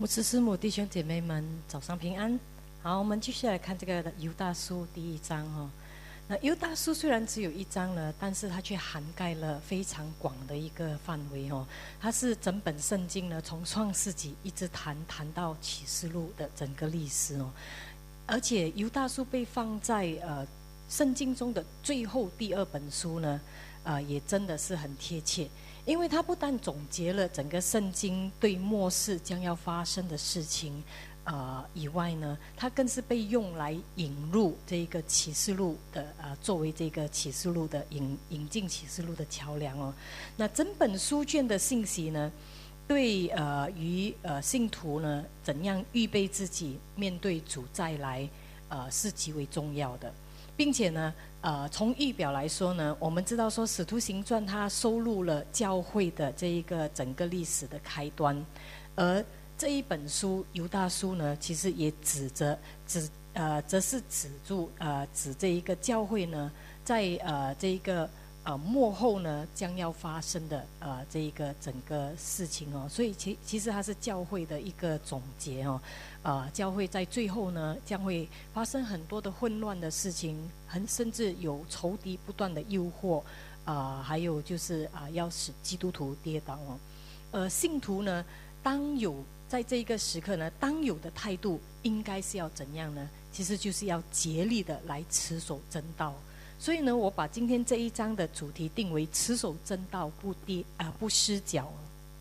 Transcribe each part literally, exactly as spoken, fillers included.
牧师师母弟兄姐妹们早上平安。好，我们继续来看这个犹大书第一章哦。那犹大书虽然只有一章呢，但是它却涵盖了非常广的一个范围哦。它是整本圣经呢，从创世纪一直谈谈到启示录的整个历史哦。而且犹大书被放在呃圣经中的最后第二本书呢，呃也真的是很贴切。因为它不但总结了整个圣经对末世将要发生的事情，呃以外呢，它更是被用来引入这个启示录的呃，作为这个启示录的引引进启示录的桥梁哦。那整本书卷的信息呢，对呃于呃信徒呢怎样预备自己面对主再来，呃是极为重要的。并且呢，呃，从预表来说呢，我们知道说《使徒行传》它收录了教会的这一个整个历史的开端，而这一本书犹大书呢，其实也指着指呃，则是指住呃指这一个教会呢，在呃这一个呃末后呢将要发生的呃这一个整个事情哦，所以其其实它是教会的一个总结哦。呃，教会在最后呢，将会发生很多的混乱的事情，很甚至有仇敌不断的诱惑，啊、呃，还有就是啊、呃，要使基督徒跌倒哦。呃，信徒呢，当有在这一个时刻呢，当有的态度应该是要怎样呢？其实就是要竭力的来持守真道。所以呢，我把今天这一章的主题定为持守真道，不跌啊、呃，不失脚。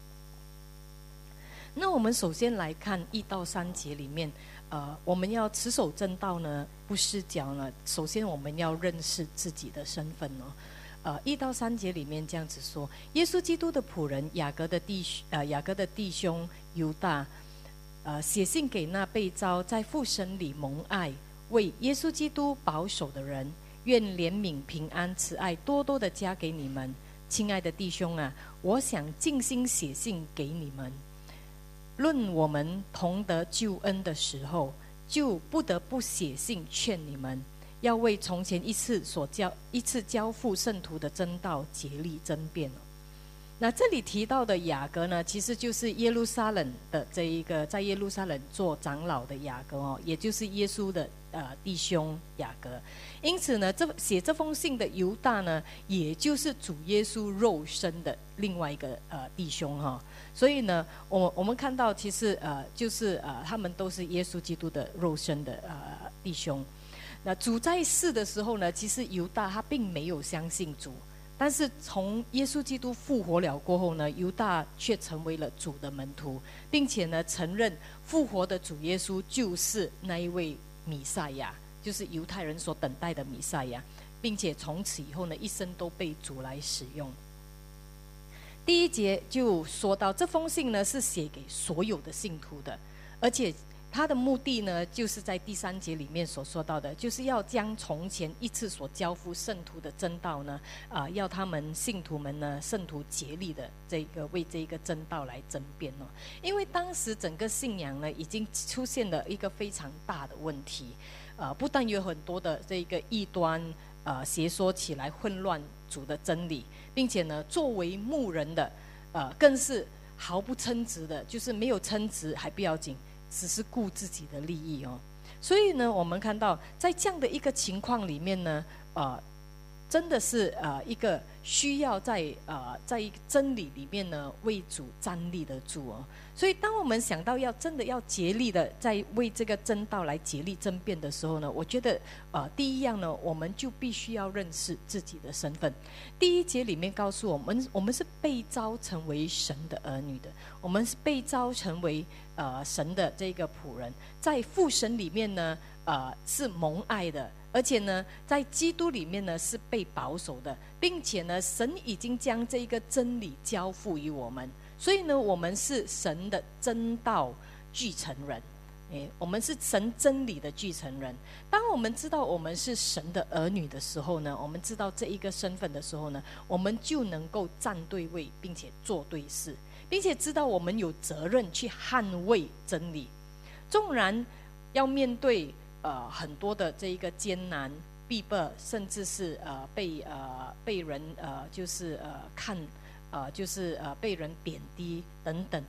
那我们首先来看一到三节里面，呃，我们要持守真道呢，不失脚呢。首先我们要认识自己的身份哦。呃，一到三节里面这样子说：耶稣基督的仆人雅各的弟呃雅各的弟兄犹大，呃，写信给那被召在父神里蒙爱、为耶稣基督保守的人，愿怜悯、平安、慈爱多多的加给你们。亲爱的弟兄啊，我想尽心写信给你们。论我们同得救恩的时候，就不得不写信劝你们，要为从前一次所交一次交付圣徒的真道竭力争辩。那这里提到的雅各呢，其实就是耶路撒冷的这一个在耶路撒冷做长老的雅各哦，也就是耶稣的呃弟兄雅各。因此呢，这写这封信的犹大呢，也就是主耶稣肉身的另外一个呃弟兄哈、哦。所以呢，我我们看到其实呃就是呃他们都是耶稣基督的肉身的呃弟兄。那主在世的时候呢，其实犹大他并没有相信主。但是从耶稣基督复活了过后呢，犹大却成为了主的门徒，并且呢承认复活的主耶稣就是那一位弥赛亚，就是犹太人所等待的弥赛亚，并且从此以后呢，一生都被主来使用。第一节就说到，这封信呢是写给所有的信徒的，而且他的目的呢，就是在第三节里面所说到的，就是要将从前一次所交付圣徒的真道呢，啊、呃，要他们信徒们呢，圣徒竭力的这个为这个真道来争辩哦。因为当时整个信仰呢，已经出现了一个非常大的问题，呃，不但有很多的这个异端，呃，邪说起来混乱主的真理，并且呢，作为牧人的，呃，更是毫不称职的，就是没有称职还不要紧。只是顾自己的利益哦，所以呢，我们看到在这样的一个情况里面呢，呃，真的是呃一个需要在呃在真理里面呢为主站立得住哦。所以当我们想到要真的要竭力的在为这个真道来竭力争辩的时候呢，我觉得呃第一样呢，我们就必须要认识自己的身份。第一节里面告诉我们，我们是被召成为神的儿女的，我们是被召成为呃神的这个仆人，在父神里面呢，呃是蒙爱的。而且呢，在基督里面呢是被保守的，并且呢，神已经将这个真理交付于我们，所以呢，我们是神的真道继承人。诶，我们是神真理的继承人。当我们知道我们是神的儿女的时候呢，我们知道这一个身份的时候呢，我们就能够站对位，并且做对事，并且知道我们有责任去捍卫真理，纵然要面对呃很多的这一个艰难逼迫，甚至是呃被呃被人呃就是呃看呃就是呃被人贬低等等等。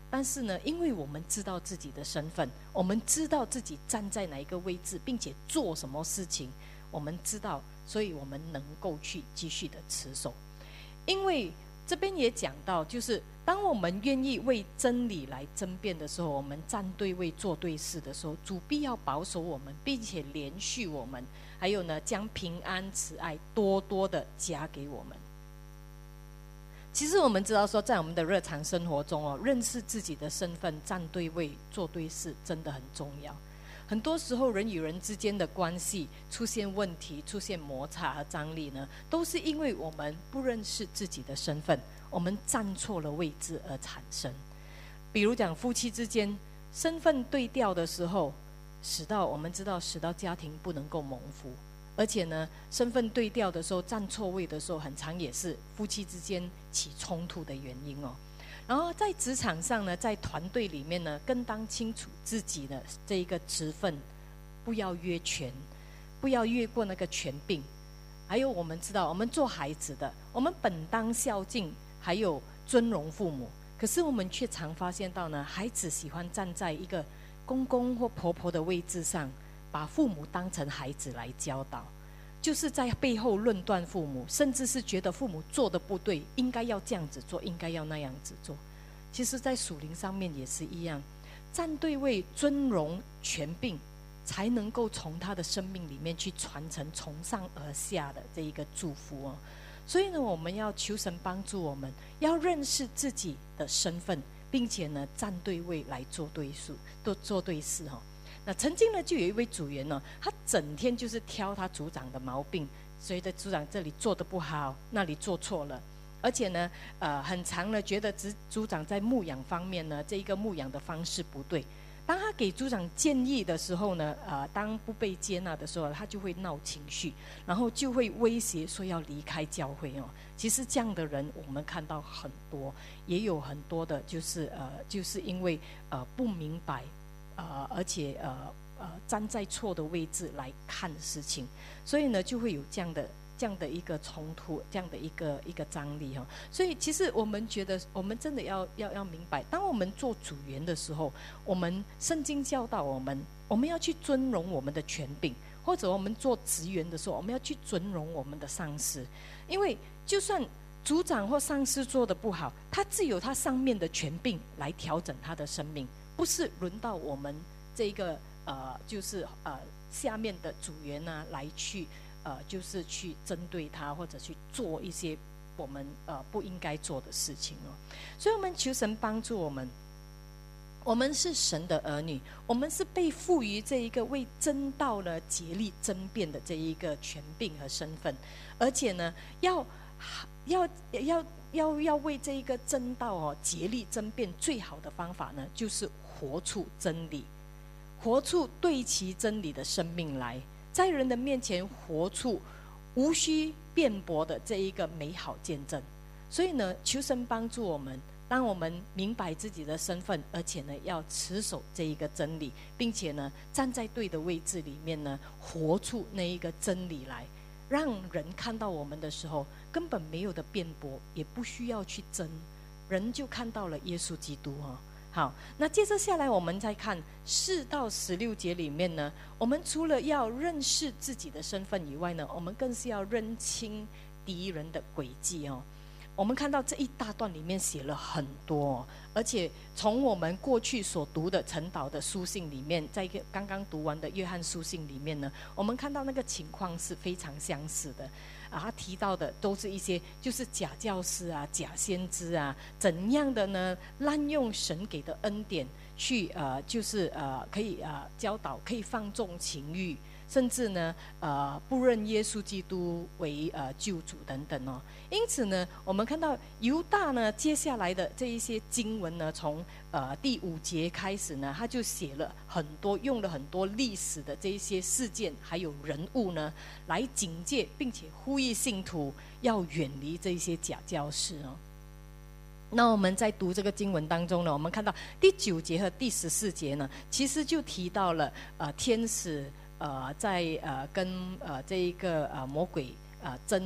但是呢，因为我们知道自己的身份，我们知道自己站在哪一个位置，并且做什么事情，我们知道，所以我们能够去继续的持守。因为这边也讲到，就是当我们愿意为真理来争辩的时候，我们站对位做对事的时候，主必要保守我们，并且连续我们，还有呢，将平安慈爱多多的加给我们。其实我们知道说，在我们的日常生活中哦，认识自己的身份，站对位做对事真的很重要。很多时候人与人之间的关系出现问题，出现摩擦和张力呢，都是因为我们不认识自己的身份，我们站错了位置而产生。比如讲夫妻之间身份对调的时候，使到我们知道使到家庭不能够蒙福。而且呢，身份对调的时候，站错位的时候，很常也是夫妻之间起冲突的原因哦。然后在职场上呢，在团队里面呢，更当清楚自己的这一个职分，不要越权，不要越过那个权柄。还有我们知道，我们做孩子的，我们本当孝敬，还有尊荣父母。可是我们却常发现到呢，孩子喜欢站在一个公公或婆婆的位置上，把父母当成孩子来教导，就是在背后论断父母，甚至是觉得父母做的不对，应该要这样子做，应该要那样子做。其实在属灵上面也是一样，站对位尊荣权柄，才能够从他的生命里面去传承从上而下的这一个祝福哦。所以呢，我们要求神帮助我们，要认识自己的身份，并且呢站对位来做对事，都做对事哦。那曾经呢，就有一位组员呢，他整天就是挑他组长的毛病，所以在组长这里做得不好，那里做错了，而且呢，呃，很常呢觉得组组长在牧养方面呢，这一个牧养的方式不对。当他给组长建议的时候呢，呃，当不被接纳的时候，他就会闹情绪，然后就会威胁说要离开教会哦。其实这样的人我们看到很多，也有很多的，就是呃，就是因为呃不明白。呃，而且呃呃站在错的位置来看事情，所以呢就会有这样的这样的一个冲突，这样的一个一个张力哈、哦。所以其实我们觉得，我们真的要要要明白，当我们做组员的时候，我们圣经教导我们，我们要去尊荣我们的权柄，或者我们做职员的时候，我们要去尊荣我们的上司，因为就算组长或上司做得不好，他自有他上面的权柄来调整他的生命。不是轮到我们这个呃，就是呃下面的组员呢来去呃，就是去针对他，或者去做一些我们呃不应该做的事情哦。所以我们求神帮助我们，我们是神的儿女，我们是被赋予这一个为真道呢竭力争辩的这一个权柄和身份，而且呢要要要要要为这一个真道哦竭力争辩，最好的方法呢就是活出真理，活出对齐真理的生命来，在人的面前活出无需辩驳的这一个美好见证。所以呢，求神帮助我们，当我们明白自己的身份，而且呢要持守这一个真理，并且呢站在对的位置里面呢，活出那一个真理来，让人看到我们的时候，根本没有的辩驳，也不需要去争，人就看到了耶稣基督哦。好，那接着下来我们再看四到十六节里面呢，我们除了要认识自己的身份以外呢，我们更是要认清敌人的诡计哦。我们看到这一大段里面写了很多、哦，而且从我们过去所读的陈导的书信里面，在刚刚读完的约翰书信里面呢，我们看到那个情况是非常相似的啊。他提到的都是一些就是假教师啊、假先知啊，怎样的呢滥用神给的恩典去呃，就是呃可以呃教导，可以放纵情欲。甚至呢，呃，不认耶稣基督为呃救主等等哦。因此呢，我们看到犹大呢，接下来的这一些经文呢，从呃第五节开始呢，他就写了很多，用了很多历史的这一些事件还有人物呢，来警戒并且呼吁信徒要远离这些假教师哦。那我们在读这个经文当中呢，我们看到第九节和第十四节呢，其实就提到了呃天使。呃，在呃跟呃这一个呃魔鬼呃争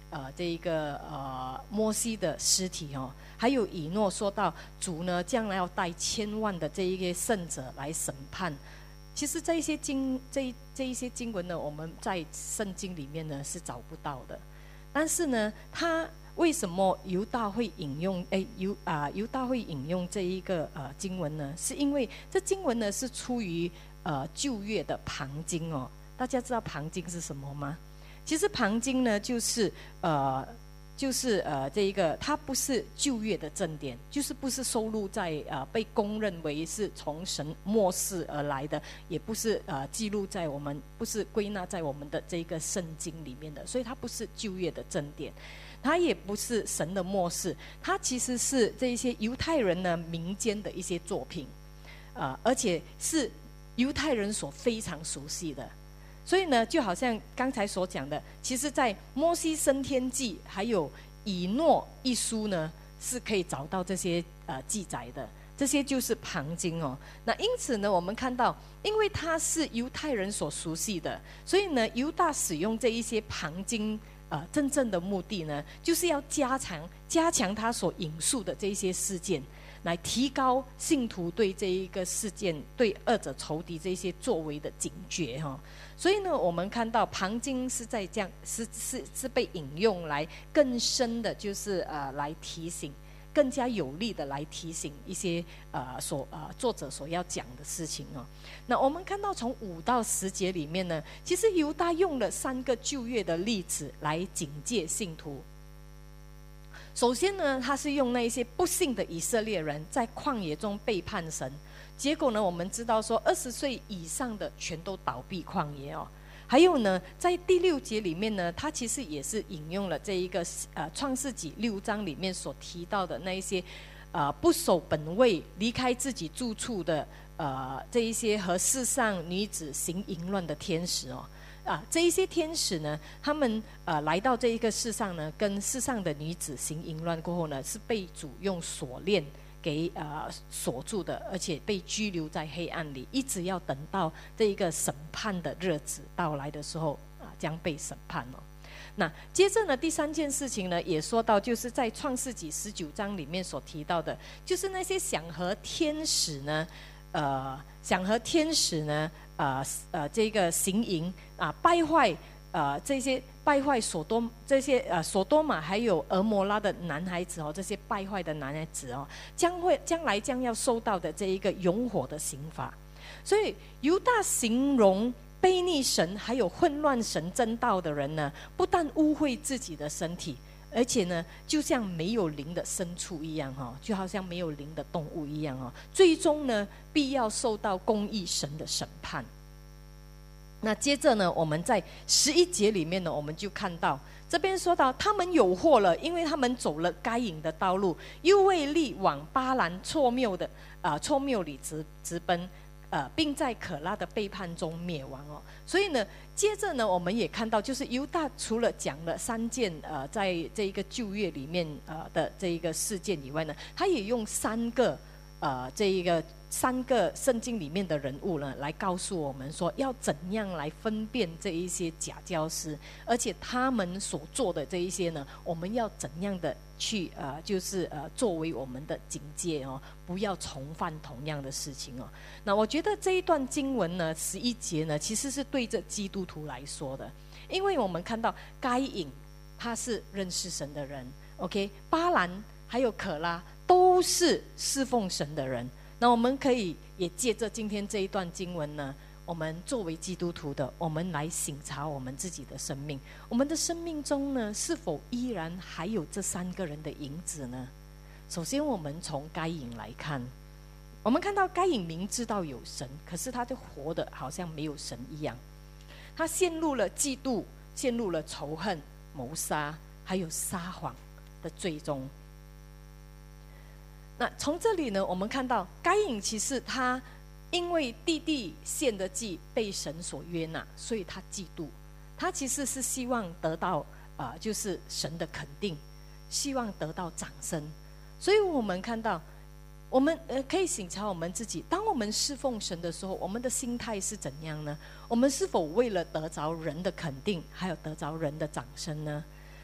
呃这一个呃摩西的尸体哦，还有以诺说到主呢将来要带千万的这一个圣者来审判。其实这一些经这这一些经文呢，我们在圣经里面呢是找不到的。但是呢，他为什么犹大会引用？哎，犹啊犹大会引用这一个呃经文呢？是因为这经文呢是出于呃旧约的旁经哦。大家知道旁经是什么吗？其实旁经呢就是呃。就是呃，这一个它不是旧约的正典，就是不是收录在呃被公认为是从神默示而来的，也不是呃记录在我们不是归纳在我们的这个圣经里面的，所以它不是旧约的正典，它也不是神的默示，它其实是这一些犹太人呢民间的一些作品，呃，而且是犹太人所非常熟悉的。所以呢，就好像刚才所讲的，其实在摩西升天记还有以诺一书呢，是可以找到这些呃记载的，这些就是旁经哦。那因此呢，我们看到，因为它是犹太人所熟悉的，所以呢，犹大使用这一些旁经，呃，真正的目的呢，就是要加强加强他所引述的这一些事件，来提高信徒对这一个事件、对二者仇敌这些作为的警觉哈、哦。所以呢，我们看到旁经是在这样是是是被引用来更深的，就是呃来提醒，更加有力的来提醒一些呃所呃作者所要讲的事情哦。那我们看到从五到十节里面呢，其实犹大用了三个旧约的例子来警戒信徒。首先呢，他是用那一些不信的以色列人在旷野中背叛神。结果呢，我们知道说二十岁以上的全都倒闭旷野哦。还有呢，在第六节里面呢，他其实也是引用了这一个呃创世纪六章里面所提到的那一些呃不守本位、离开自己住处的呃这一些和世上女子行淫乱的天使哦。啊，这一些天使呢，他们呃来到这一个世上呢，跟世上的女子行淫乱过后呢，是被主用锁链给呃锁住的，而且被拘留在黑暗里，一直要等到这一个审判的日子到来的时候啊，将被审判哦。那接着呢，第三件事情呢，也说到，就是在创世纪十九章里面所提到的，就是那些想和天使呢，呃，想和天使呢，呃呃，这个行淫啊，败坏。呃，这些败坏所多这些呃所多玛还有俄摩拉的男孩子哦，这些败坏的男孩子哦，将会将来将要受到的这一个永火的刑罚。所以犹大形容悖逆神还有混乱神真道的人呢，不但污秽自己的身体，而且呢，就像没有灵的牲畜一样哈、哦，就好像没有灵的动物一样哦，最终呢，必要受到公义神的审判。那接着呢，我们在十一节里面呢，我们就看到这边说到，他们有祸了，因为他们走了该隐的道路，又为力往巴兰错谬的啊、呃、错谬里直直奔，呃，并在可拉的背叛中灭亡哦。所以呢，接着呢，我们也看到，就是犹大除了讲了三件呃，在这一个旧约里面呃的这一个事件以外呢，他也用三个呃这一个。三个圣经里面的人物呢，来告诉我们说要怎样来分辨这一些假教师，而且他们所做的这一些呢，我们要怎样的去呃，就是呃，作为我们的警戒哦，不要重犯同样的事情哦。那我觉得这一段经文呢，十一节呢，其实是对着基督徒来说的，因为我们看到该隐他是认识神的人 ，OK， 巴兰还有可拉都是侍奉神的人。那我们可以也借着今天这一段经文呢，我们作为基督徒的，我们来省察我们自己的生命，我们的生命中呢，是否依然还有这三个人的影子呢？首先我们从该隐来看，我们看到该隐明知道有神，可是他就活得好像没有神一样，他陷入了嫉妒，陷入了仇恨、谋杀还有撒谎的最终。那从这里呢，我们看到该隐其实他因为弟弟献的祭被神所悦纳，所以他嫉妒，他其实是希望得到呃，就是神的肯定，希望得到掌声。所以我们看到，我们呃可以省察我们自己，当我们侍奉神的时候，我们的心态是怎样呢？我们是否为了得着人的肯定，还有得着人的掌声呢？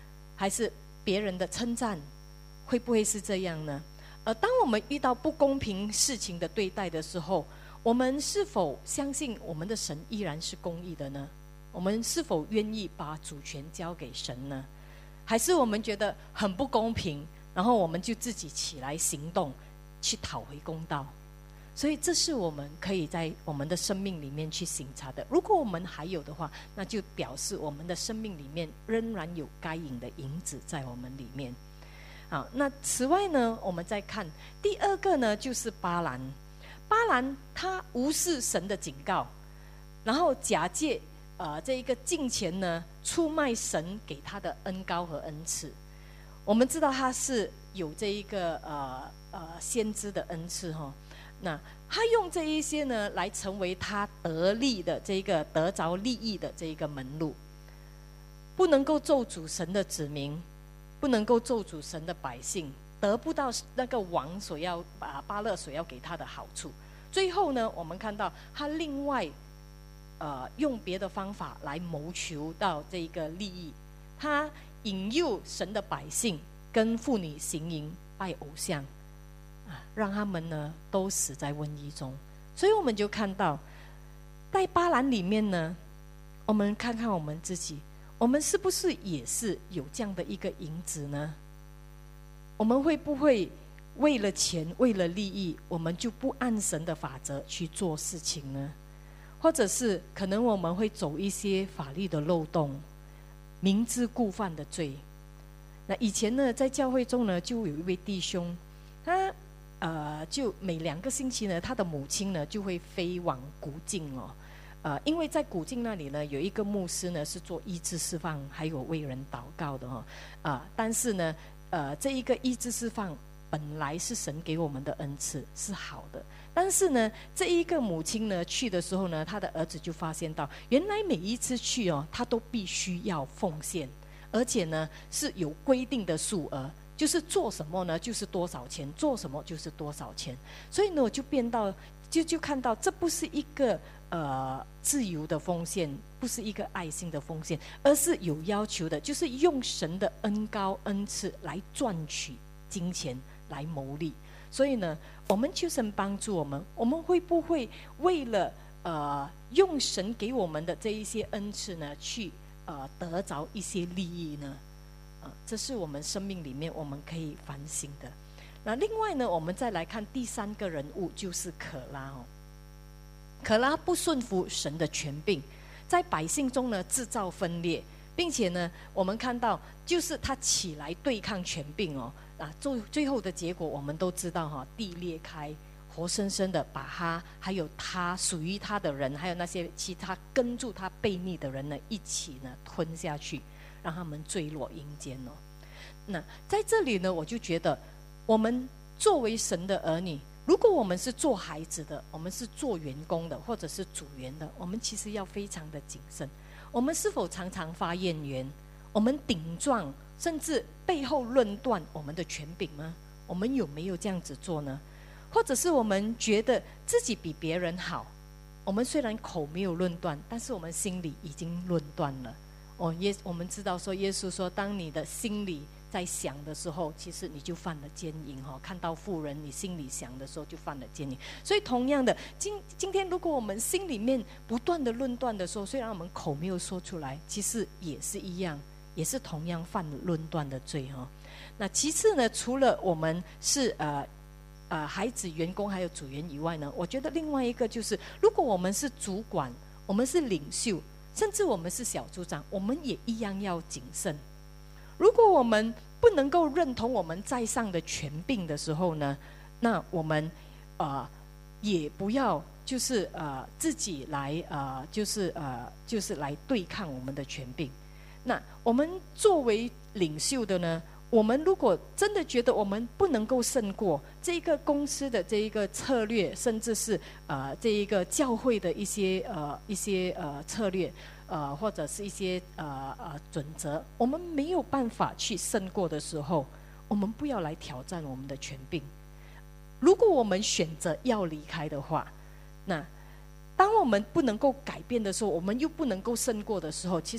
还是别人的称赞？会不会是这样呢？呃，当我们遇到不公平事情的对待的时候，我们是否相信我们的神依然是公义的呢？我们是否愿意把主权交给神呢？还是我们觉得很不公平，然后我们就自己起来行动，去讨回公道？所以这是我们可以在我们的生命里面去省察的。如果我们还有的话，那就表示我们的生命里面仍然有该隐的影子在我们里面。好，那此外呢，我们再看第二个呢，就是巴兰。巴兰他无视神的警告，然后假借呃这一个敬虔呢，出卖神给他的恩膏和恩赐。我们知道他是有这一个呃呃先知的恩赐哈，那他用这一些呢，来成为他得利的这个得着利益的这一个门路，不能够咒诅神的子民，不能够咒诅神的百姓，得不到那个王所要啊巴勒所要给他的好处。最后呢，我们看到他另外呃用别的方法来谋求到这一个利益，他引诱神的百姓跟妇女行淫拜偶像啊，让他们呢都死在瘟疫中。所以我们就看到在巴兰里面呢，我们看看我们自己，我们是不是也是有这样的一个影子呢？我们会不会为了钱为了利益，我们就不按神的法则去做事情呢？或者是可能我们会走一些法律的漏洞，明知故犯的罪。那以前呢，在教会中呢，就有一位弟兄，他呃，就每两个星期呢，他的母亲呢就会飞往古晋哦，呃，因为在古晋那里呢，有一个牧师呢是做医治释放，还有为人祷告的哈、哦，啊、呃，但是呢，呃，这一个医治释放本来是神给我们的恩赐，是好的。但是呢，这一个母亲呢去的时候呢，他的儿子就发现到，原来每一次去哦，他都必须要奉献，而且呢是有规定的数额，就是做什么呢就是多少钱，做什么就是多少钱。所以呢，我就变到就就看到，这不是一个呃自由的奉献，不是一个爱心的奉献，而是有要求的，就是用神的恩膏恩赐来赚取金钱，来牟利。所以呢，我们求神帮助我们，我们会不会为了呃用神给我们的这一些恩赐呢，去呃得着一些利益呢？呃，这是我们生命里面我们可以反省的。那另外呢，我们再来看第三个人物，就是可拉哦。可拉不顺服神的权柄，在百姓中呢制造分裂，并且呢，我们看到就是他起来对抗权柄哦。啊，最最后的结果我们都知道哈，地裂开，活生生的把他还有他属于他的人，还有那些其他跟住他悖逆的人呢，一起呢吞下去，让他们坠落阴间哦。那在这里呢，我就觉得我们作为神的儿女，如果我们是做孩子的，我们是做员工的，或者是组员的，我们其实要非常的谨慎。我们是否常常发怨言？我们顶撞，甚至背后论断我们的权柄吗？我们有没有这样子做呢？或者是我们觉得自己比别人好，我们虽然口没有论断，但是我们心里已经论断了。哦，耶，我们知道说，耶稣说，当你的心里在想的时候，其实你就犯了奸淫哈、哦。看到妇人，你心里想的时候就犯了奸淫。所以同样的，今今天如果我们心里面不断的论断的时候，虽然我们口没有说出来，其实也是一样。也是同样犯论断的罪哈、哦。那其次呢，除了我们是呃呃孩子、员工还有组员以外呢，我觉得另外一个就是，如果我们是主管，我们是领袖，甚至我们是小组长，我们也一样要谨慎。如果我们不能够认同我们在上的权柄的时候呢，那我们呃也不要就是呃自己来呃就是呃就是来对抗我们的权柄。那我们作为领袖的呢，我们如果真的觉得我们不能够胜过这一个公司的这一个策略，甚至是呃这一个教会的一些呃一些呃策略，呃或者是一些呃呃准则，我们没有办法去胜过的时候，我们不要来挑战我们的权柄。如果我们选择要离开的话，那当我们不能够改变的时候，我们又不能够胜过的时候，其实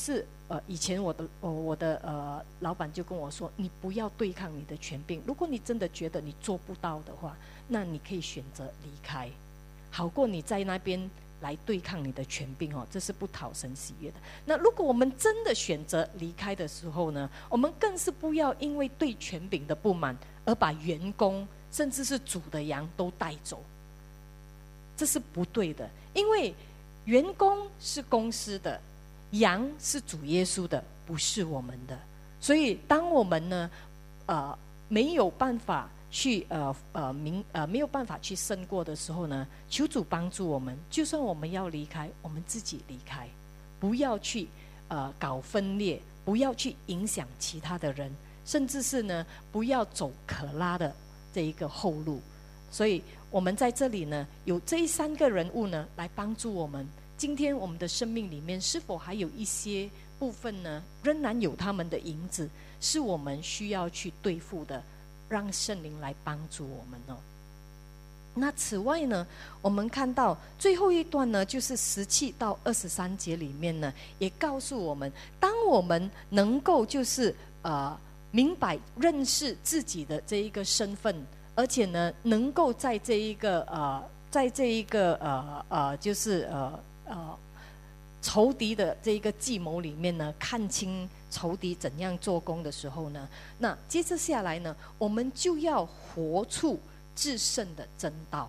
呃，以前我的我我的呃老板就跟我说，你不要对抗你的权柄。如果你真的觉得你做不到的话，那你可以选择离开，好过你在那边来对抗你的权柄哦，这是不讨神喜悦的。那如果我们真的选择离开的时候呢，我们更是不要因为对权柄的不满而把员工甚至是主的羊都带走，这是不对的。因为员工是公司的，羊是主耶稣的，不是我们的。所以当我们呢呃没有办法去呃呃明呃没有办法去胜过的时候呢，求主帮助我们，就算我们要离开，我们自己离开，不要去呃搞分裂，不要去影响其他的人，甚至是呢不要走可拉的这一个后路。所以我们在这里呢有这三个人物呢来帮助我们。今天我们的生命里面是否还有一些部分呢仍然有他们的影子，是我们需要去对付的，让圣灵来帮助我们哦。那此外呢，我们看到最后一段呢，就是十七到二十三节里面呢，也告诉我们，当我们能够就是呃明白认识自己的这一个身份，而且呢，能够在这一个呃，在这一个呃呃，就是呃呃仇敌的这一个计谋里面呢，看清仇敌怎样做工的时候呢，那接着下来呢，我们就要活出至圣的真道。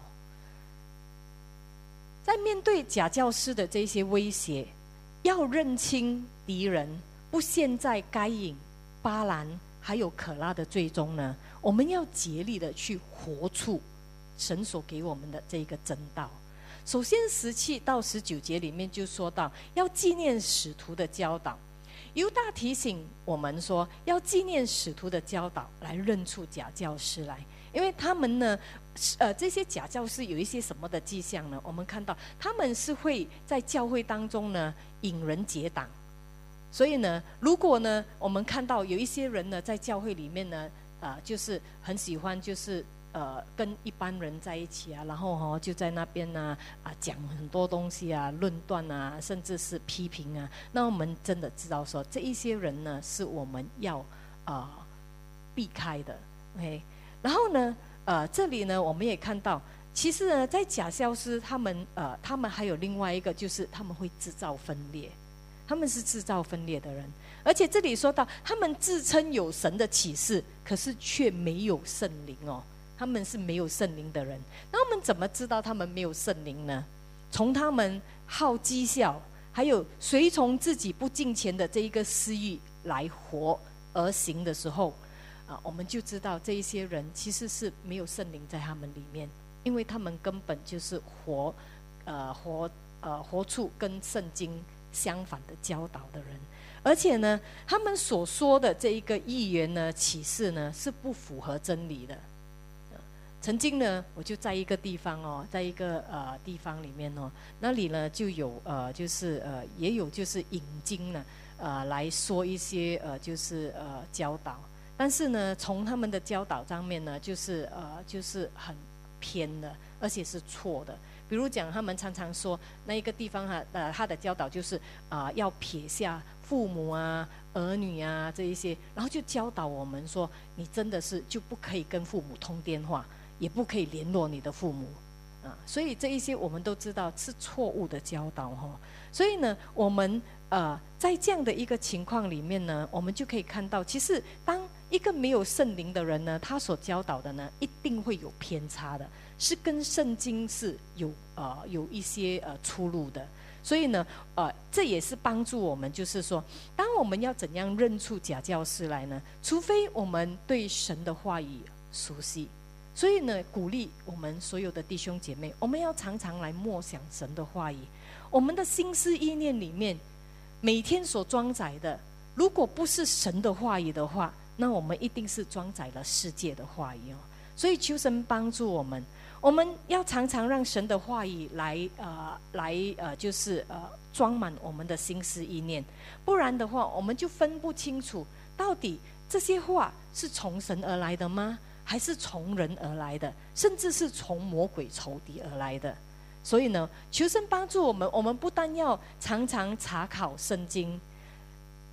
在面对假教师的这些威胁，要认清敌人，不陷在该隐、巴兰还有可拉的罪中呢，我们要竭力的去活出神所给我们的这一个真道。首先十七到十九节里面就说到要纪念使徒的教导。犹大提醒我们说，要纪念使徒的教导，来认出假教师来。因为他们呢呃，这些假教师有一些什么的迹象呢？我们看到他们是会在教会当中呢引人结党。所以呢，如果呢我们看到有一些人呢在教会里面呢呃，就是很喜欢就是呃跟一般人在一起啊，然后哦就在那边呢啊讲很多东西啊，论断啊，甚至是批评啊，那我们真的知道说这一些人呢是我们要呃避开的。 OK， 然后呢呃这里呢我们也看到，其实呢在假教师他们呃他们还有另外一个，就是他们会制造分裂，他们是制造分裂的人。而且这里说到他们自称有神的启示，可是却没有圣灵哦，他们是没有圣灵的人。那我们怎么知道他们没有圣灵呢？从他们好讥笑，还有随从自己不敬虔的这一个私欲来活而行的时候啊，我们就知道这一些人其实是没有圣灵在他们里面，因为他们根本就是活呃活呃活出跟圣经相反的教导的人。而且呢他们所说的这一个预言呢启示呢是不符合真理的。曾经呢我就在一个地方哦，在一个呃地方里面哦，那里呢就有呃就是呃也有就是引经呢呃来说一些呃就是呃教导，但是呢从他们的教导上面呢就是呃就是很偏的，而且是错的。比如讲他们常常说那一个地方哈呃他的教导就是啊、呃、要撇下父母啊儿女啊这一些，然后就教导我们说你真的是就不可以跟父母通电话，也不可以联络你的父母啊，所以这一些我们都知道是错误的教导哈、哦。所以呢我们呃在这样的一个情况里面呢，我们就可以看到，其实当一个没有圣灵的人呢，他所教导的呢一定会有偏差的，是跟圣经是有呃有一些呃出入的。所以呢呃这也是帮助我们，就是说当我们要怎样认出假教师来呢，除非我们对神的话语熟悉。所以呢鼓励我们所有的弟兄姐妹，我们要常常来默想神的话语。我们的心思意念里面每天所装载的，如果不是神的话语的话，那我们一定是装载了世界的话语哦。所以求神帮助我们，我们要常常让神的话语来呃来呃就是呃装满我们的心思意念，不然的话我们就分不清楚到底这些话是从神而来的吗，还是从人而来的，甚至是从魔鬼仇敌而来的。所以呢求神帮助我们，我们不但要常常查考圣经，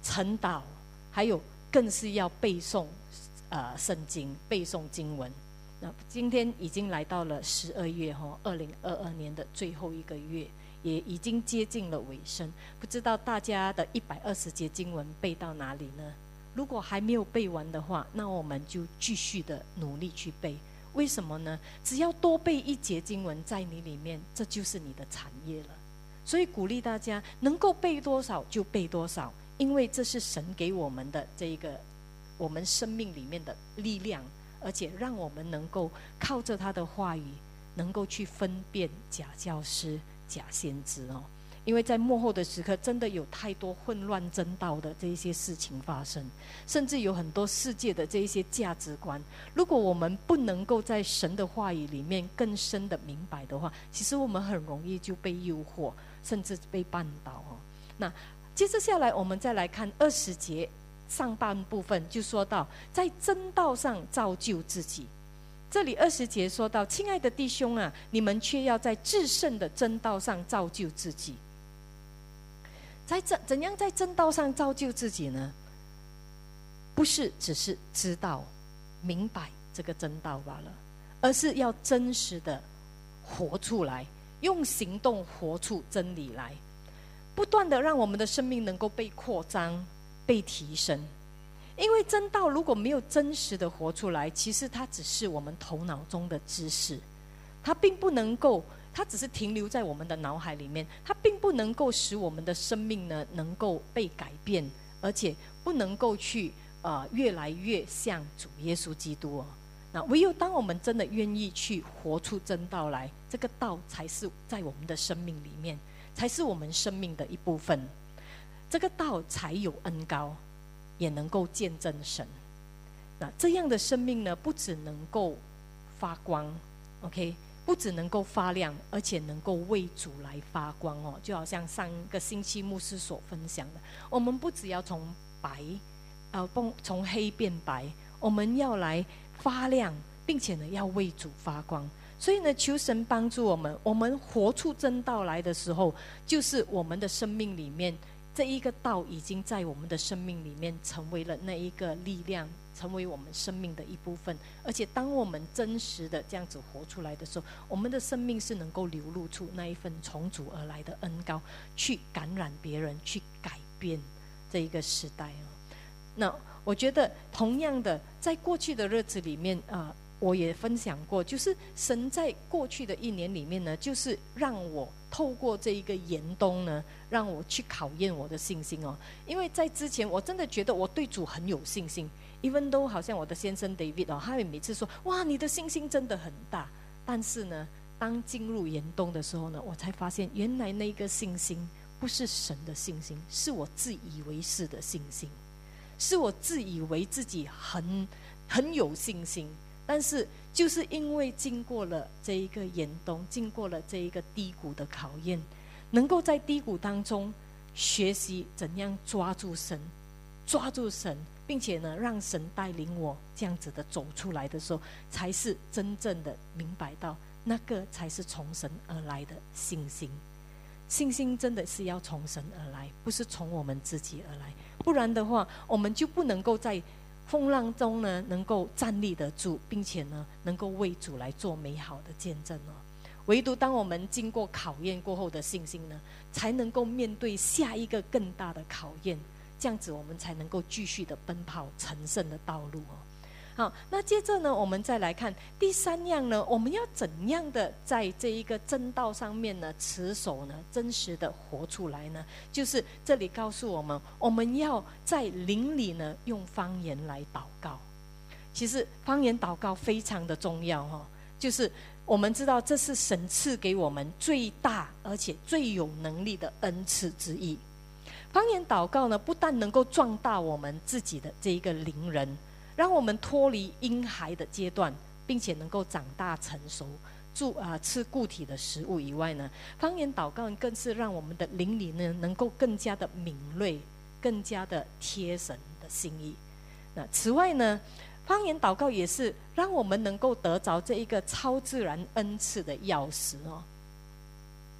晨祷，还有更是要背诵呃圣经，背诵经文。那今天已经来到了十二月哈，二零二二年的最后一个月，也已经接近了尾声。不知道大家的一百二十节经文背到哪里呢？如果还没有背完的话，那我们就继续的努力去背。为什么呢？只要多背一节经文在你里面，这就是你的产业了。所以鼓励大家能够背多少就背多少，因为这是神给我们的这一个我们生命里面的力量，而且让我们能够靠着他的话语，能够去分辨假教师、假先知哦。因为在末后的时刻，真的有太多混乱真道的这一些事情发生，甚至有很多世界的这一些价值观，如果我们不能够在神的话语里面更深的明白的话，其实我们很容易就被诱惑，甚至被绊倒哦。那接着下来，我们再来看二十节上半部分，就说到在真道上造就自己。这里二十节说到，亲爱的弟兄啊，你们却要在至圣的真道上造就自己。在怎怎样在真道上造就自己呢？不是只是知道明白这个真道罢了，而是要真实的活出来，用行动活出真理来，不断的让我们的生命能够被扩张、被提升。因为真道如果没有真实的活出来，其实它只是我们头脑中的知识，它并不能够，它只是停留在我们的脑海里面，它并不能够使我们的生命呢能够被改变，而且不能够去呃越来越像主耶稣基督哦。那唯有当我们真的愿意去活出真道来，这个道才是在我们的生命里面，才是我们生命的一部分。这个道才有恩膏，也能够见证神。那这样的生命呢，不只能够发光 ，OK。不只能够发亮，而且能够为主来发光哦。就好像上个星期牧师所分享的，我们不只要从白，呃，从黑变白，我们要来发亮，并且呢，要为主发光。所以呢，求神帮助我们，我们活出真道来的时候，就是我们的生命里面这一个道已经在我们的生命里面成为了那一个力量，成为我们生命的一部分。而且当我们真实的这样子活出来的时候，我们的生命是能够流露出那一份从主而来的恩膏，去感染别人，去改变这一个时代哦。那我觉得同样的，在过去的日子里面啊、呃，我也分享过，就是神在过去的一年里面呢，就是让我透过这一个严冬呢，让我去考验我的信心哦。因为在之前我真的觉得我对主很有信心，even though好像我的先生 David 哦，他会每次说哇你的信心真的很大，但是呢，当进入严冬的时候呢，我才发现原来那个信心不是神的信心，是我自以为是的信心，是我自以为自己很很有信心。但是就是因为经过了这一个严冬，经过了这一个低谷的考验，能够在低谷当中学习怎样抓住神，抓住神，并且呢让神带领我这样子的走出来的时候，才是真正的明白到那个才是从神而来的信心。信心真的是要从神而来，不是从我们自己而来，不然的话我们就不能够在风浪中呢能够站立得住，并且呢能够为主来做美好的见证哦。唯独当我们经过考验过后的信心呢，才能够面对下一个更大的考验，这样子我们才能够继续的奔跑成圣的道路哦。好，那接着呢，我们再来看第三样呢，我们要怎样的在这一个真道上面呢持守呢，真实的活出来呢？就是这里告诉我们，我们要在灵里呢用方言来祷告。其实方言祷告非常的重要哦，就是我们知道这是神赐给我们最大而且最有能力的恩赐之一。方言祷告呢，不但能够壮大我们自己的这一个灵人，让我们脱离婴孩的阶段，并且能够长大成熟，住啊、呃、吃固体的食物以外呢，方言祷告更是让我们的灵里呢能够更加的敏锐，更加的贴神的心意。那此外呢，方言祷告也是让我们能够得着这一个超自然恩赐的钥匙哦。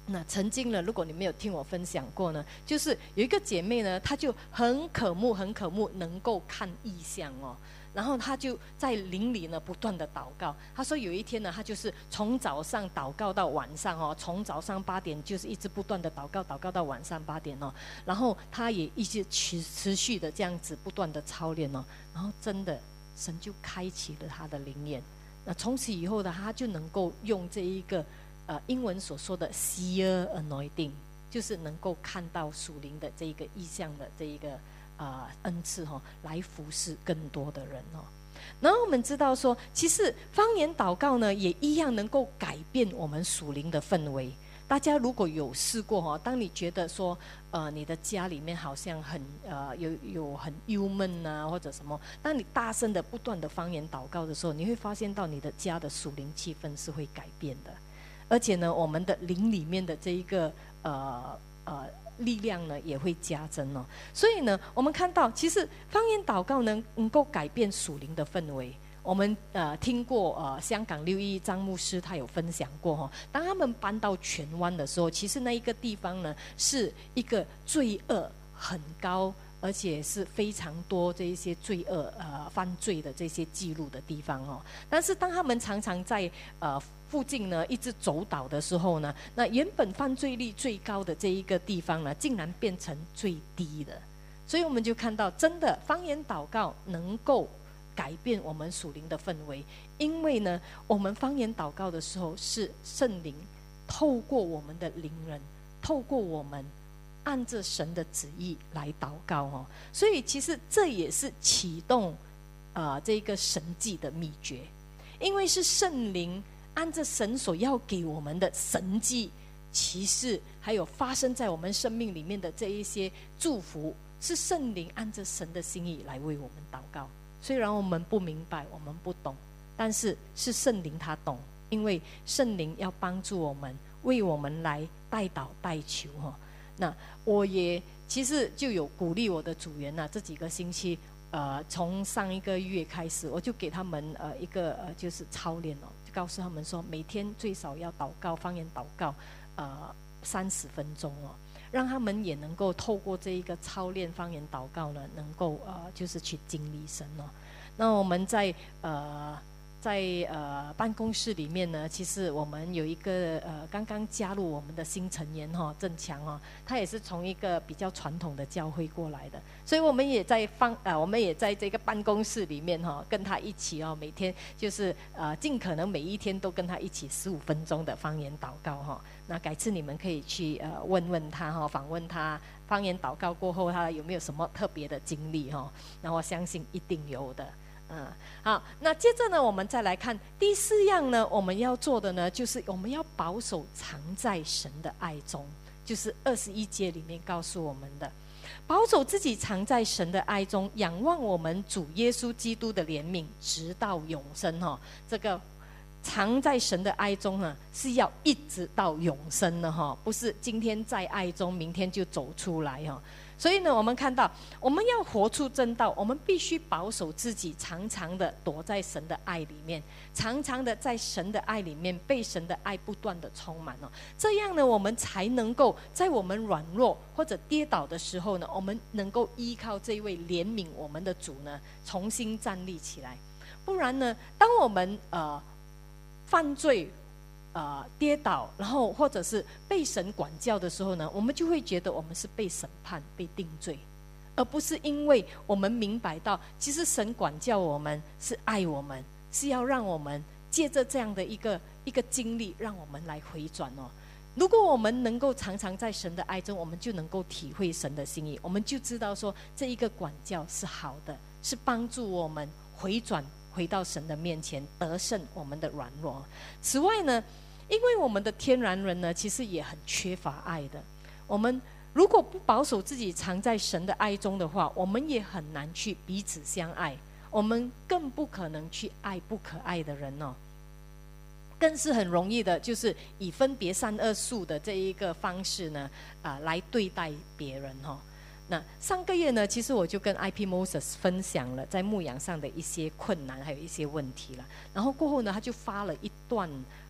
那曾经呢，如果你没有听我分享过呢，就是有一个姐妹呢，她就很渴慕很渴慕能够看异象哦，然后她就在灵里呢不断的祷告。她说有一天呢，她就是从早上祷告到晚上哦，从早上八点就是一直不断的祷告祷告到晚上八点哦，然后她也一直持持续的这样子不断的操练哦，然后真的神就开启了她的灵眼。那从此以后呢，她就能够用这一个呃，英文所说的 seer anointing， 就是能够看到属灵的这一个意象的这一个呃恩赐哈、哦，来服侍更多的人哦。然后我们知道说，其实方言祷告呢，也一样能够改变我们属灵的氛围。大家如果有试过哈、哦，当你觉得说，呃，你的家里面好像很呃有有很忧闷啊，或者什么，当你大声的不断的方言祷告的时候，你会发现到你的家的属灵气氛是会改变的。而且呢，我们的灵里面的这一个呃呃力量呢，也会加增哦。所以呢，我们看到其实方言祷告呢，能够改变属灵的氛围。我们呃听过呃香港六一张牧师他有分享过哈、哦，当他们搬到荃湾的时候，其实那一个地方呢，是一个罪恶很高，而且是非常多这一些罪恶呃犯罪的这些记录的地方哦。但是当他们常常在呃附近呢一直走倒的时候呢，那原本犯罪率最高的这一个地方呢，竟然变成最低的。所以我们就看到，真的方言祷告能够改变我们属灵的氛围，因为呢，我们方言祷告的时候，是圣灵透过我们的灵人，透过我们按着神的旨意来祷告哦。所以其实这也是启动呃这个神迹的秘诀，因为是圣灵按着神所要给我们的神迹奇事，还有发生在我们生命里面的这一些祝福，是圣灵按着神的心意来为我们祷告。虽然我们不明白，我们不懂，但是是圣灵他懂，因为圣灵要帮助我们，为我们来代祷代求哈。那我也其实就有鼓励我的组员呐、啊，这几个星期，呃，从上一个月开始，我就给他们呃一个呃就是操练哦，就告诉他们说，每天最少要祷告方言祷告，呃三十分钟哦。让他们也能够透过这一个操练方言祷告呢，能够呃就是去经历神哦。那我们在呃在呃办公室里面呢，其实我们有一个呃刚刚加入我们的新成员哈、哦，郑强哦，他也是从一个比较传统的教会过来的，所以我们也在方呃我们也在这个办公室里面哈、哦，跟他一起哦，每天就是呃尽可能每一天都跟他一起十五分钟的方言祷告哈、哦。那改次你们可以去呃问问他哈、哦，访问他方言祷告过后他有没有什么特别的经历哈、哦？那我相信一定有的。嗯，好，那接着呢，我们再来看第四样呢，我们要做的呢，就是我们要保守藏在神的爱中，就是二十一节里面告诉我们的，保守自己藏在神的爱中，仰望我们主耶稣基督的怜悯，直到永生哈、哦。这个藏在神的爱中呢，是要一直到永生的哈、哦，不是今天在爱中，明天就走出来哈、哦。所以呢，我们看到我们要活出真道，我们必须保守自己，常常的躲在神的爱里面，常常的在神的爱里面，被神的爱不断的充满哦。这样呢，我们才能够在我们软弱或者跌倒的时候呢，我们能够依靠这位怜悯我们的主呢，重新站立起来。不然呢，当我们呃犯罪呃，跌倒，然后或者是被神管教的时候呢，我们就会觉得我们是被审判、被定罪，而不是因为我们明白到，其实神管教我们是爱我们，是要让我们借着这样的一个一个经历，让我们来回转哦。如果我们能够常常在神的爱中，我们就能够体会神的心意，我们就知道说这一个管教是好的，是帮助我们回转回到神的面前，得胜我们的软弱。此外呢，因为我们的天然人呢，其实也很缺乏爱的。我们如果不保守自己藏在神的爱中的话，我们也很难去彼此相爱，我们更不可能去爱不可爱的人哦。更是很容易的，就是以分别善恶树的这一个方式呢，啊、呃，来对待别人哈、哦。那上个月呢，其实我就跟 I P Moses 分享了在牧养上的一些困难，还有一些问题了。然后过后呢，他就发了一段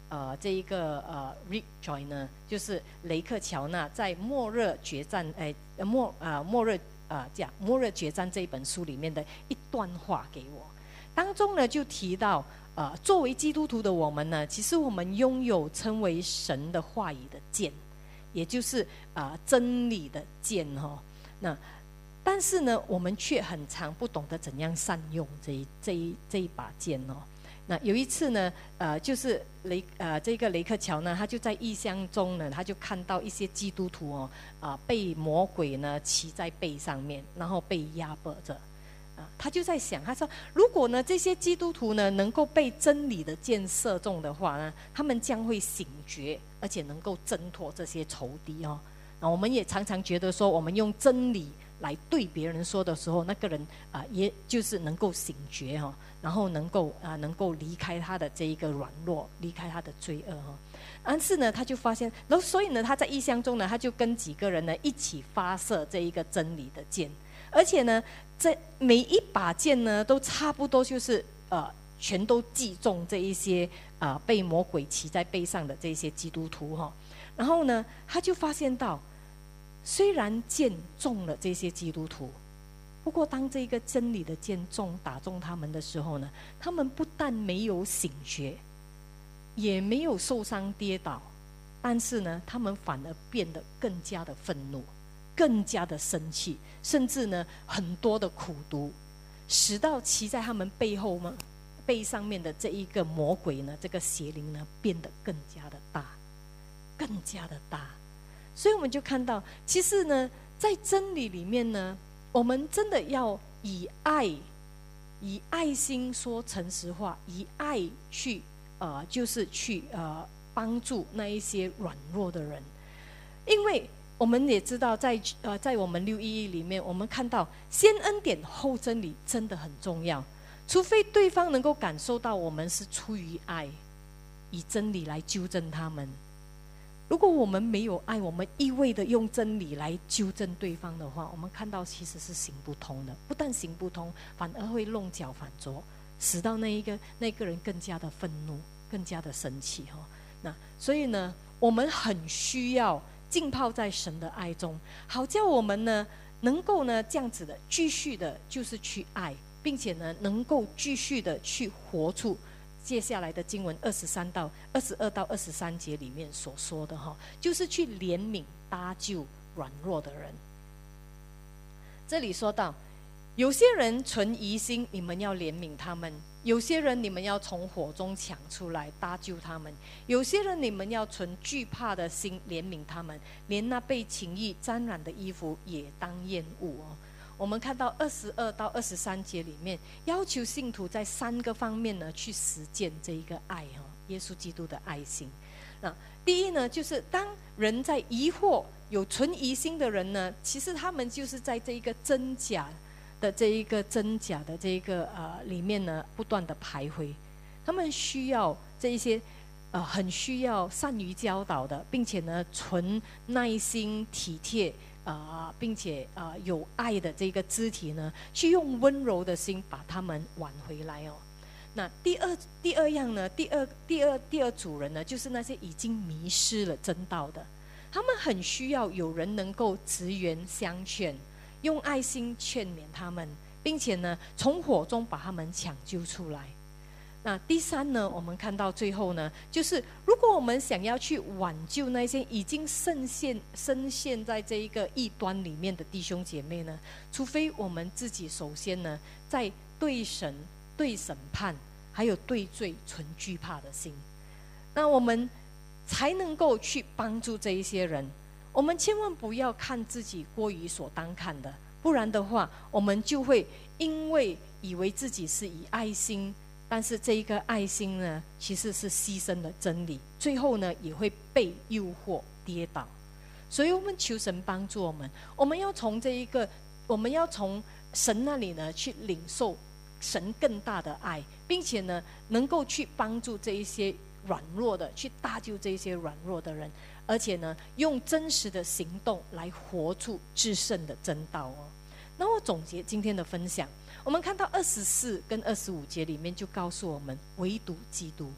呃这一个呃 Rick Joyner 呢，就是雷克乔纳在《末日决战》哎末啊、呃、末日啊讲、呃《末日决战》这一本书里面的一段话给我，当中呢就提到，呃，作为基督徒的我们呢，其实我们拥有称为神的话语的剑，也就是啊、呃、真理的剑哈、哦。那但是呢，我们却很常不懂得怎样善用这一这一这一把剑哦。那有一次呢，呃，就是雷呃这个雷克乔呢，他就在异象中呢，他就看到一些基督徒哦，啊、呃，被魔鬼呢骑在背上面，然后被压迫着，啊，他就在想，他说，如果呢这些基督徒呢能够被真理的箭射中的话呢，他们将会醒觉，而且能够挣脱这些仇敌哦。那我们也常常觉得说，我们用真理来对别人说的时候，那个人啊、呃，也就是能够醒觉哈、哦，然后能够啊、呃，能够离开他的这一个软弱，离开他的罪恶哈、哦。但是呢，他就发现，然后所以呢，他在异象中呢，他就跟几个人呢一起发射这一个真理的箭，而且呢，这每一把箭呢，都差不多就是呃，全都击中这一些啊、呃、被魔鬼骑在背上的这些基督徒哈、哦。然后呢，他就发现到，虽然箭中了这些基督徒，不过当这个真理的箭中打中他们的时候呢，他们不但没有醒觉，也没有受伤跌倒，但是呢，他们反而变得更加的愤怒，更加的生气，甚至呢很多的苦毒，使到骑在他们背后呢背上面的这一个魔鬼呢，这个邪灵呢变得更加的大，更加的大。所以我们就看到，其实呢，在真理里面呢，我们真的要以爱，以爱心说诚实话，以爱去呃，就是去呃帮助那一些软弱的人。因为我们也知道在，在呃在我们六一一里面，我们看到先恩典后真理真的很重要。除非对方能够感受到我们是出于爱，以真理来纠正他们。如果我们没有爱，我们一味的用真理来纠正对方的话，我们看到其实是行不通的。不但行不通，反而会弄巧反拙，使到那一个那个人更加的愤怒，更加的生气哈。那所以呢，我们很需要浸泡在神的爱中，好叫我们呢能够呢这样子的继续的，就是去爱，并且呢能够继续的去活出接下来的经文二十三到二十二到二十三节里面所说的哈，就是去怜悯搭救软弱的人。这里说到，有些人存疑心，你们要怜悯他们；有些人你们要从火中抢出来搭救他们；有些人你们要存惧怕的心怜悯他们，连那被情欲沾染的衣服也当厌恶哦。我们看到二十二到二十三节里面，要求信徒在三个方面呢去实践这一个爱哈，耶稣基督的爱心。那第一呢，就是当人在疑惑、有存疑心的人呢，其实他们就是在这一个真假的这一个真假的这一个呃里面呢，不断的徘徊。他们需要这一些呃很需要善于教导的，并且呢存耐心、体贴。啊、呃，并且啊、呃、有爱的这个肢体呢，去用温柔的心把他们挽回来哦。那第二第二样呢，第二第二第二组人呢，就是那些已经迷失了真道的，他们很需要有人能够直言相劝，用爱心劝勉他们，并且呢，从火中把他们抢救出来。那第三呢，我们看到最后呢，就是如果我们想要去挽救那些已经深陷深陷在这一个异端里面的弟兄姐妹呢，除非我们自己首先呢，在对神、对审判还有对罪存惧怕的心，那我们才能够去帮助这一些人。我们千万不要看自己过于所当看的，不然的话，我们就会因为以为自己是以爱心。但是这一个爱心呢，其实是牺牲了真理，最后呢也会被诱惑跌倒。所以我们求神帮助我们，我们要从这一个，我们要从神那里呢去领受神更大的爱，并且呢能够去帮助这一些软弱的，去搭救这一些软弱的人，而且呢用真实的行动来活出至圣的真道哦。那我总结今天的分享，我们看到二十四跟二十五节里面就告诉我们，唯独基督，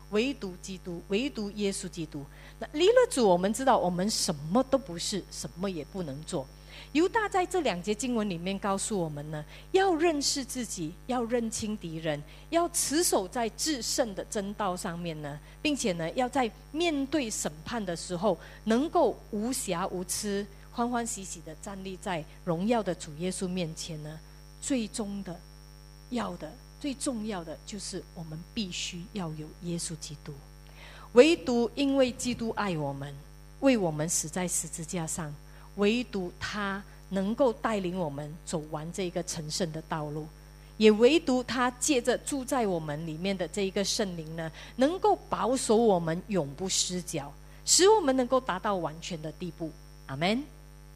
唯独基督，唯独耶稣基督。那离了主，我们知道我们什么都不是，什么也不能做。犹大在这两节经文里面告诉我们呢，要认识自己，要认清敌人，要持守在至圣的真道上面呢，并且呢，要在面对审判的时候，能够无瑕无疵，欢欢喜喜的站立在荣耀的主耶稣面前呢。最终的要的最重要的就是我们必须要有耶稣基督。唯独因为基督爱我们，为我们死在十字架上，唯独他能够带领我们走完这个成圣的道路，也唯独他借着住在我们里面的这一个圣灵呢，能够保守我们永不失脚，使我们能够达到完全的地步。阿们。